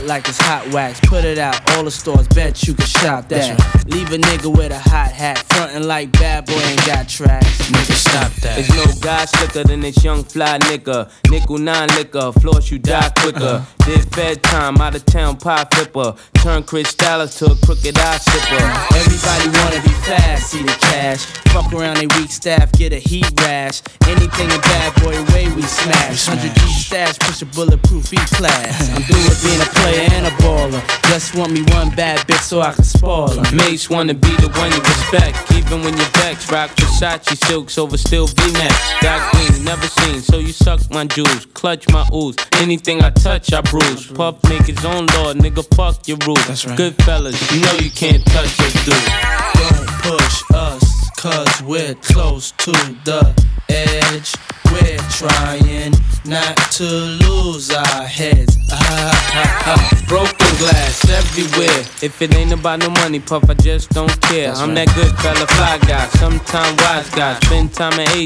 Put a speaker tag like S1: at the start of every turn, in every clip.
S1: like it's hot wax. Put it out, all the stores, bet you can shop that. Right. Leave a nigga with a hot hat, frontin' like bad boy ain't got tracks. Nigga, stop that.
S2: There's no guy slicker than this young fly nigga. Nickel 9 liquor, floss you die quicker. Did fed time, out of town pie flipper. Turn Chris Dallas to a crooked eye sipper.
S1: Everybody wanna be fast, see the cash. Fuck around they weak staff, get a heat rash. Anything a bad boy way we smash. 100 G stash, push a bulletproof E-class. I'm through with being a player and a baller. Just want me one bad bitch so I can spoil her.
S2: Mates wanna be the one you respect, even when you're vexed. Rock Versace silks over still V-necks. Dark green, never seen, so you suck my juice. Clutch my ooze, anything I touch I bruise. Puff make his own law, nigga fuck your rules.
S1: That's right.
S2: Good fellas, you know you can't touch us, dude.
S1: Don't push us, cause we're close to the edge. We're trying not to lose our heads.
S2: Broken glass everywhere. If it ain't about no money, Puff, I just don't care.
S1: That's
S2: I'm
S1: right.
S2: that good fella, fly guy, sometime wise guy. Spend time at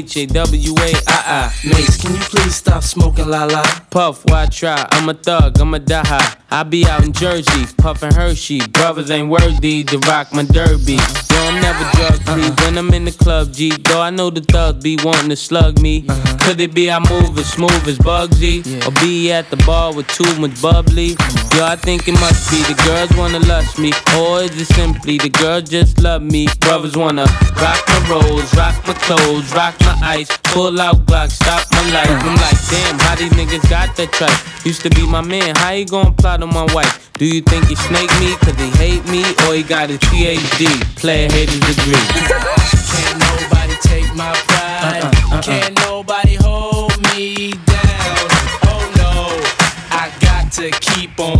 S2: HAWA.
S1: Mace, can you please stop smoking la la?
S2: Puff, why try? I'm a thug, I'm a die high. I be out in Jersey, puffin' Hershey. Brothers ain't worthy to rock my derby. Yo, I'm never drug free when I'm in the club, G. Though I know the thugs be wanting to slug me. Could it be I move as smooth as Bugsy? Or be at the bar with too much bubbly? Yo, I think it must be the girls wanna lust me. Or is it simply the girls just love me? Brothers wanna rock my rolls, rock my clothes, rock my ice. Pull out Glock, stop my life. I'm like, damn, how these niggas got that tripe? Used to be my man, how he gon' plot on my wife? Do you think he snake me cause he hate me? Or he got his PhD, player haters degree?
S1: Can't nobody take my pride. Can't nobody hold me down. Oh no, I got to keep on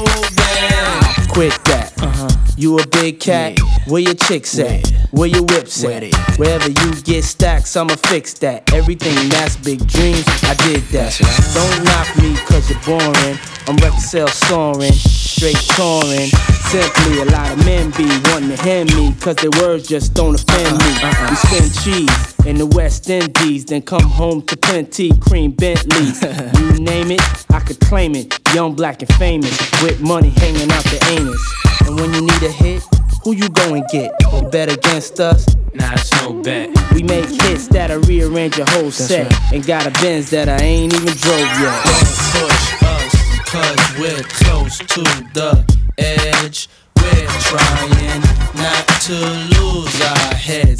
S1: moving. Quit that. You a big cat? Where your chicks at? Where your whips at? Wherever you get stacks, I'ma fix that. Everything that's big dreams, I did that. Don't knock me cause you're boring. I'm record sales soaring, straight touring. Simply a lot of men be wanting to hand me cause their words just don't offend me. We spend cheese in the West Indies, then come home to plenty cream Bentleys. You name it, I could claim it. Young, black, and famous, with money hanging out the anus. And when you need a hit, who you go and get? Or bet against us?
S2: Nah, it's no bet.
S1: We make hits that'll rearrange your whole set. Right. And got a Benz that I ain't even drove yet. Don't push us, cause we're close to the edge. We're trying not to lose our heads.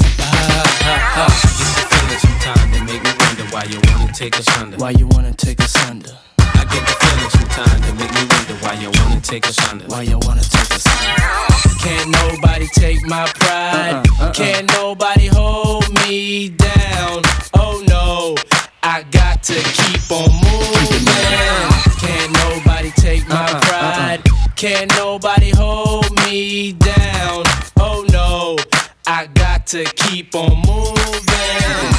S2: I get the feeling sometimes that make me wonder why you wanna take us under.
S1: Why you wanna take us under?
S2: I get the feeling sometimes that make me wonder why you wanna take us under.
S1: Why you wanna take us under? Can't nobody take my pride. Can't nobody hold me down. Oh no, I got to keep on moving. Can't nobody take my pride. Can't nobody hold me down. Oh no, I got to keep on moving.